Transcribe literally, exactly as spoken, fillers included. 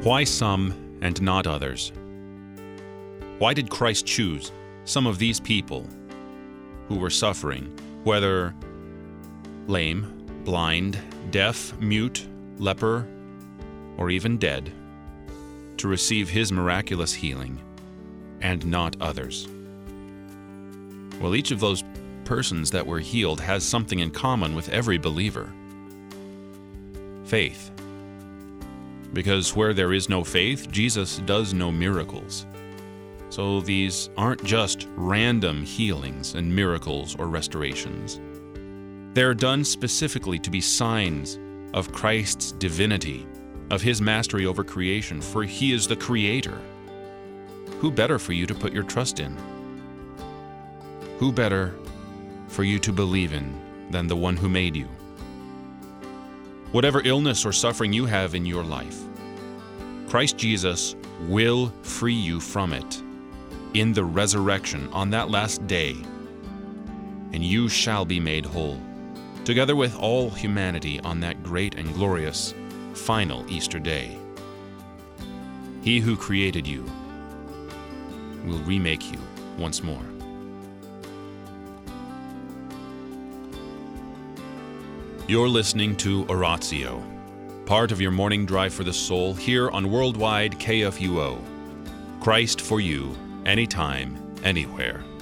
Why some and not others? Why did Christ choose some of these people who were suffering, whether lame, blind, deaf, mute, leper, or even dead, to receive His miraculous healing, and not others? Well, each of those persons that were healed has something in common with every believer: faith. Because where there is no faith, Jesus does no miracles. So these aren't just random healings and miracles or restorations. They're done specifically to be signs of Christ's divinity, of His mastery over creation, for He is the Creator. Who better for you to put your trust in? Who better for you to believe in than the one who made you? Whatever illness or suffering you have in your life, Christ Jesus will free you from it in the resurrection on that last day, and you shall be made whole, together with all humanity on that great and glorious final Easter day. He who created you will remake you once more. You're listening to Oratio, part of your morning drive for the soul here on Worldwide K F U O. Christ for you, anytime, anywhere.